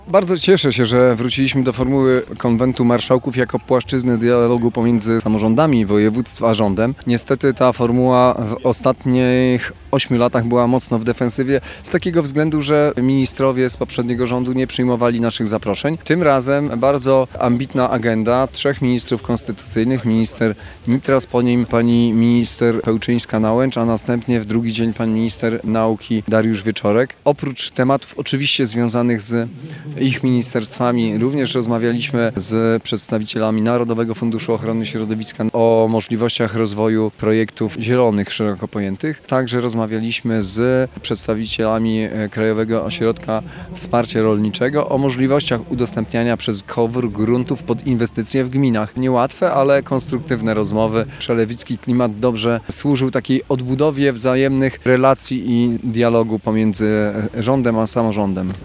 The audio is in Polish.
Bardzo cieszę się, że wróciliśmy do formuły Konwentu Marszałków jako płaszczyzny dialogu pomiędzy samorządami województwa a rządem. Niestety ta formuła w ostatnich 8 latach była mocno w defensywie z takiego względu, że ministrowie z poprzedniego rządu nie przyjmowali naszych zaproszeń. Tym razem bardzo ambitna agenda 3 ministrów konstytucyjnych, minister Nitras, po nim pani minister Pełczyńska-Nałęcz, a następnie w drugi dzień pan minister nauki Dariusz Wieczorek. Oprócz tematów oczywiście związanych z ich ministerstwami również rozmawialiśmy z przedstawicielami Narodowego Funduszu Ochrony Środowiska o możliwościach rozwoju projektów zielonych szeroko pojętych. Także rozmawialiśmy z przedstawicielami Krajowego Ośrodka Wsparcia Rolniczego o możliwościach udostępniania przez KOWR gruntów pod inwestycje w gminach. Niełatwe, ale konstruktywne rozmowy. Przelewicki klimat dobrze służył takiej odbudowie wzajemnych relacji i dialogu pomiędzy rządem a samorządem.